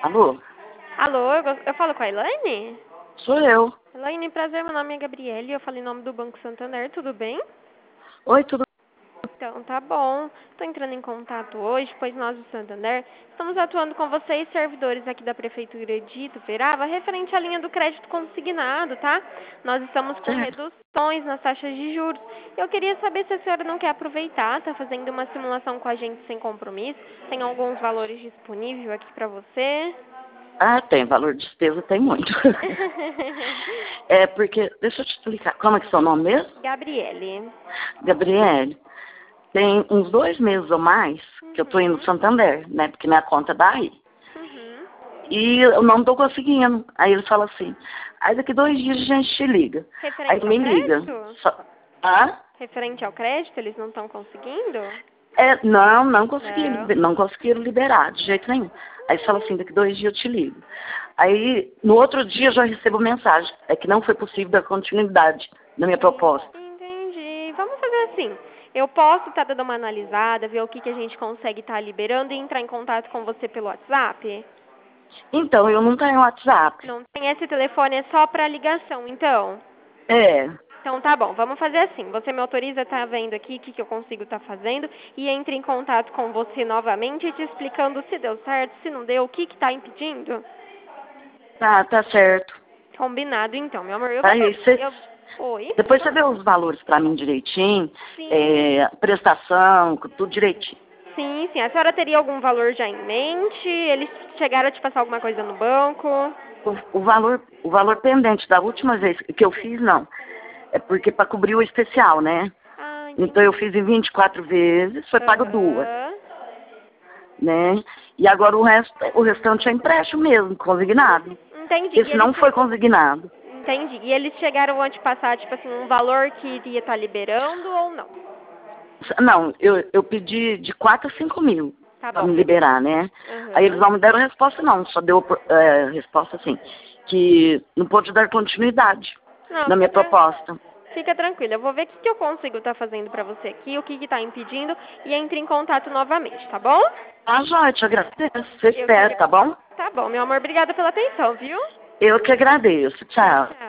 Alô? Alô, eu falo com a Elaine? Sou eu. Elaine, prazer, meu nome é Gabriele, eu falo em nome do Banco Santander, tudo bem? Oi, tudo Então, tá bom. Estou entrando em contato hoje, pois nós do Santander estamos atuando com vocês, servidores aqui da Prefeitura de Ituverava, referente à linha do crédito consignado, tá? Nós estamos com certo? reduções nas taxas de juros. Eu queria saber se a senhora não quer aproveitar, tá fazendo uma simulação com a gente sem compromisso, tem alguns valores disponíveis aqui para você. Ah, tem. Valor de despesa tem muito. É porque, deixa eu te explicar. Como é que é seu nome mesmo? Gabriele. Gabriele. Tem uns 2 meses ou mais que eu tô indo no Santander, né? Porque minha conta é daí. Uhum. E eu não tô conseguindo. Aí ele fala assim, aí daqui 2 dias a gente te liga. Aí Referente ao me liga. crédito? Ah? Referente ao crédito, eles não estão conseguindo? Não consegui, Não. não conseguiram liberar de jeito nenhum. Aí fala assim, daqui 2 dias eu te ligo. Aí, no outro dia eu já recebo mensagem, é que não foi possível dar continuidade na minha proposta. Entendi. Vamos fazer assim. Eu posso estar dando uma analisada, ver o que a gente consegue estar liberando e entrar em contato com você pelo WhatsApp? Então, eu não tenho WhatsApp. Não tem esse telefone, é só para ligação, então? É, Então tá bom, vamos fazer assim. Você me autoriza a estar vendo aqui o que eu consigo estar fazendo e entre em contato com você novamente te explicando se deu certo, se não deu, o que está impedindo? tá certo. Combinado então, meu amor. Aí, Oi? depois você vê os valores pra mim direitinho, Sim. prestação, tudo direitinho. Sim, sim. A senhora teria algum valor já em mente? Eles chegaram a te passar alguma coisa no banco? O valor pendente da última vez que eu fiz, não. É porque para cobrir o especial, né? Ah, Então eu entendi. fiz em 24 vezes, foi pago 2, Aham. né? E agora o restante é empréstimo mesmo, consignado. Entendi. Esse não foi consignado. Entendi. E eles chegaram a te passar, tipo assim, um valor que iria estar liberando ou não? Não, eu pedi de 4 a 5 mil Tá para bom. me liberar, né? Aí eles Aham. não me deram resposta não, só deu resposta assim, que não pôde dar continuidade Não, na minha proposta. fica tranquila. Eu vou ver o que eu consigo estar fazendo pra você aqui, o que está impedindo e entre em contato novamente, tá bom? Ah, joia, te agradeço, eu Eu que espero, agradeço. tá bom? Tá bom, meu amor. Obrigada pela atenção, viu? Eu que agradeço, Tchau, tchau. tchau.